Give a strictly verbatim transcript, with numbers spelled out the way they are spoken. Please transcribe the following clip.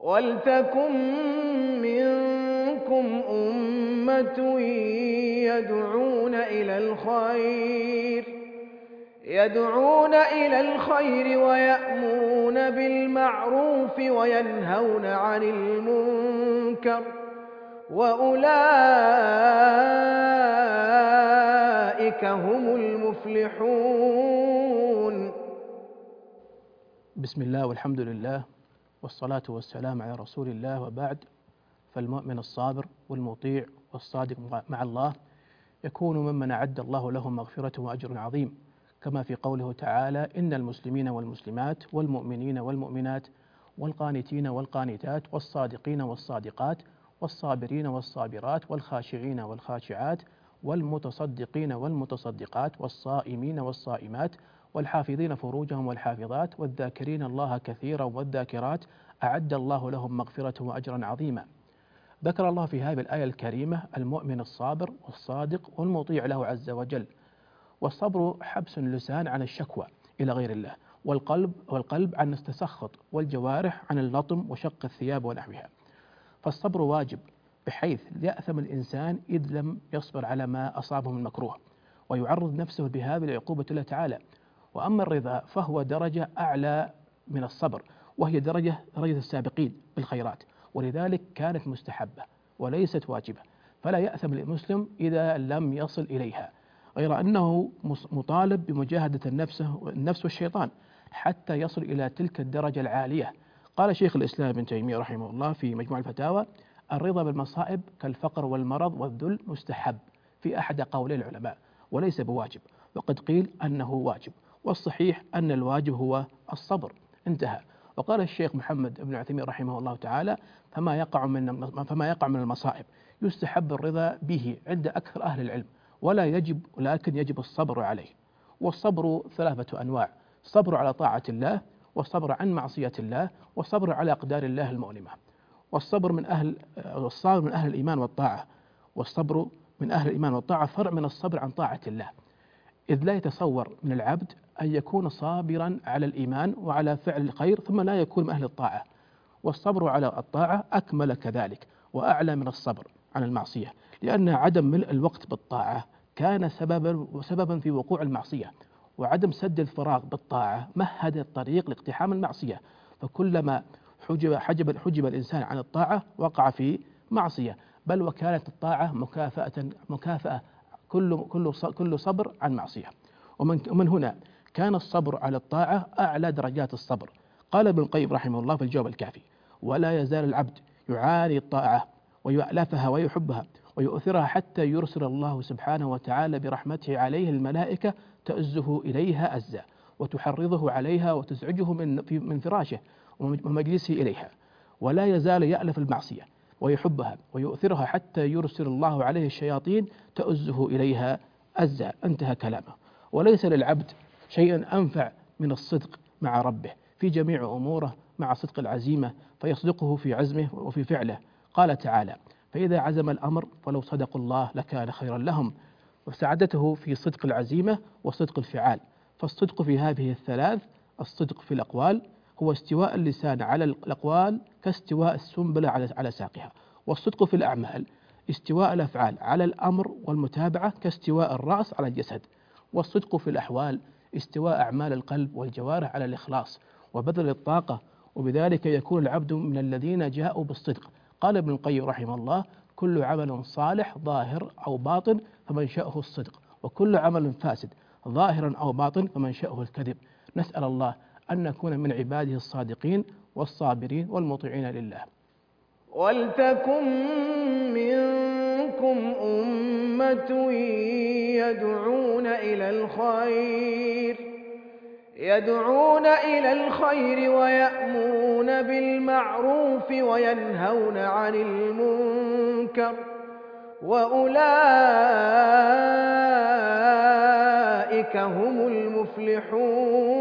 وَلْتَكُن مِّنكُمْ أُمَّةٌ يَدْعُونَ إِلَى الْخَيْرِ يَدْعُونَ إِلَى الْخَيْرِ وَيَأْمُرُونَ بِالْمَعْرُوفِ وَيَنْهَوْنَ عَنِ الْمُنكَرِ وَأُولَٰئِكَ هُمُ الْمُفْلِحُونَ. بسم الله والحمد لله والصلاة والسلام على رسول الله، وبعد. فالمؤمن الصابر والمطيع والصادق مع الله يكون ممن أعد الله لهم مغفرة وأجر عظيم، كما في قوله تعالى: إن المسلمين والمسلمات والمؤمنين والمؤمنات والقانتين والقانتات والصادقين والصادقات والصابرين والصابرات والخاشعين والخاشعات والمتصدقين والمتصدقات والصائمين والصائمات والحافظين فروجهم والحافظات والذاكرين الله كثيرا والذاكرات أعد الله لهم مغفرة وأجرا عظيما. ذكر الله في هذه الآية الكريمة المؤمن الصابر والصادق والمطيع له عز وجل. والصبر حبس اللسان عن الشكوى إلى غير الله، والقلب والقلب عن التسخط، والجوارح عن اللطم وشق الثياب ونحوها. فالصبر واجب، بحيث يأثم الإنسان إذ لم يصبر على ما أصابه من مكروه، ويعرض نفسه بهذه العقوبة الله تعالى. وأما الرضا فهو درجة أعلى من الصبر، وهي درجة درجة السابقين بالخيرات، ولذلك كانت مستحبة وليست واجبة، فلا يأثم المسلم إذا لم يصل إليها، غير أنه مطالب بمجاهدة النفس النفس والشيطان حتى يصل إلى تلك الدرجة العالية. قال شيخ الإسلام ابن تيمية رحمه الله في مجموع الفتاوى: الرضا بالمصائب كالفقر والمرض والذل مستحب في أحد قولي العلماء، وليس بواجب، وقد قيل أنه واجب، والصحيح أن الواجب هو الصبر. انتهى. وقال الشيخ محمد بن عثيمين رحمه الله تعالى: فما يقع من فما يقع من المصائب يستحب الرضا به عند أكثر أهل العلم، ولا يجب ولكن يجب الصبر عليه. والصبر ثلاثة أنواع: الصبر على طاعة الله، والصبر عن معصية الله، والصبر على أقدار الله المؤلمة. والصبر من أهل والصبر من أهل الإيمان والطاعة، والصبر من أهل الإيمان والطاعة فرع من الصبر عن طاعة الله، إذ لا يتصور من العبد أن يكون صابرا على الإيمان وعلى فعل الخير ثم لا يكون من أهل الطاعة. والصبر على الطاعة أكمل كذلك وأعلى من الصبر عن المعصية، لأن عدم ملء الوقت بالطاعة كان سببا وسببا في وقوع المعصية، وعدم سد الفراغ بالطاعة مهد الطريق لاقتحام المعصية. فكلما حجب حجب حجب الإنسان عن الطاعة وقع في معصية، بل وكانت الطاعة مكافأة مكافأة كل كل كل صبر عن معصية. ومن ومن هنا كان الصبر على الطاعة أعلى درجات الصبر. قال ابن القيم رحمه الله في الجواب الكافي: ولا يزال العبد يعاني الطاعة ويألفها ويحبها ويؤثرها حتى يرسل الله سبحانه وتعالى برحمته عليه الملائكة تؤزه إليها أزا، وتحرضه عليها وتزعجه من من فراشه ومجلسه إليها. ولا يزال يألف المعصية ويحبها ويؤثرها حتى يرسل الله عليه الشياطين تؤزه إليها أزا. انتهى كلامه. وليس للعبد شيء أنفع من الصدق مع ربه في جميع أموره مع صدق العزيمة، فيصدقه في عزمه وفي فعله. قال تعالى: فإذا عزم الأمر فلو صدقوا الله لكان خيرا لهم. وسعادته في صدق العزيمة وصدق الفعال. فالصدق في هذه الثلاث: الصدق في الأقوال هو استواء اللسان على الأقوال كاستواء السنبلة على على ساقها، والصدق في الأعمال استواء الأفعال على الأمر والمتابعة كاستواء الرأس على الجسد، والصدق في الأحوال استواء أعمال القلب والجوارح على الإخلاص وبذل الطاقة، وبذلك يكون العبد من الذين جاءوا بالصدق. قال ابن القيم رحمه الله: كل عمل صالح ظاهر أو باطن فمنشأه الصدق، وكل عمل فاسد ظاهرا أو باطن فمنشأه الكذب. نسأل الله أن نكون من عباده الصادقين والصابرين والمطيعين لله. وَلْتَكُن مِّنكُمْ أُمَّةٌ يَدْعُونَ إِلَى الْخَيْرِ يَدْعُونَ إِلَى الْخَيْرِ وَيَأْمُرُونَ بِالْمَعْرُوفِ وَيَنْهَوْنَ عَنِ الْمُنكَرِ وَأُولَٰئِكَ هُمُ الْمُفْلِحُونَ.